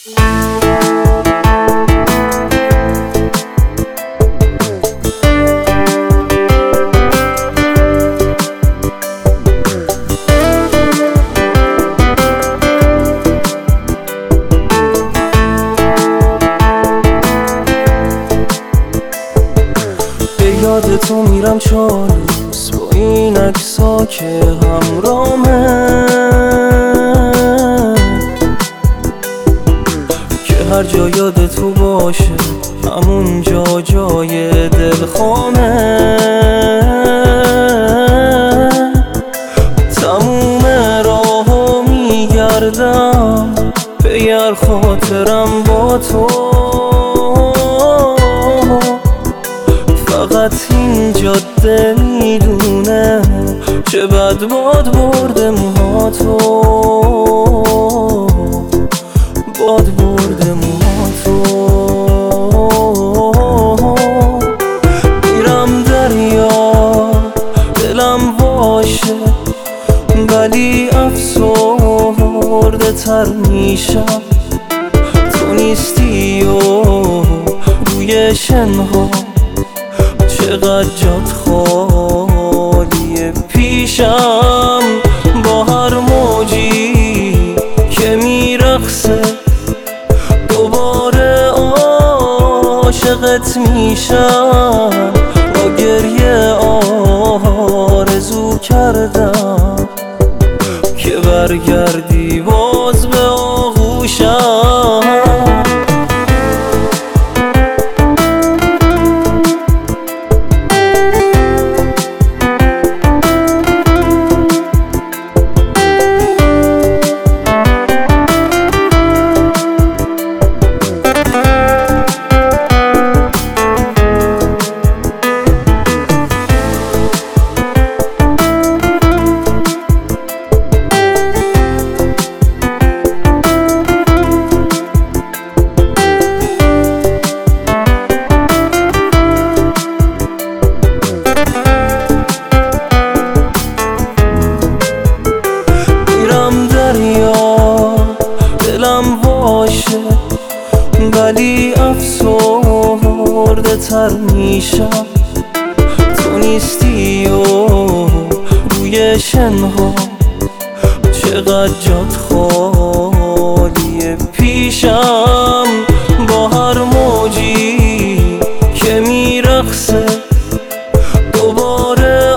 یاد تو میرم 4 روز با این عکسا که همرامه، که هر جا یاد تو باشه همون جا جای دلخوامه. تموم راهو میگردم پیر خاطرم با تو، فقط این جاده میدونه چه بد باد برده موهاتو، باد برده موهاتو. میرم دریا دلم واشه ولی افسرده تر میشم، تو نیستی و روی شنها چقدر جات خالیه پیشم. با هر موجی که میرقصه دوباره عاشقت میشم. با گریه آرزو کردم که برگردی باز به آغوشم. دلم واشه ولی افسرده تر میشم، تو نیستی و روی شنها چقدر جات خالیه پیشم. با هر موجی که میرقصه دوباره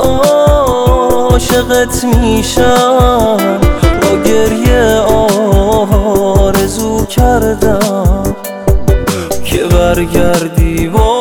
عاشقت میشم. با گریه آرزو کردم که برگردی.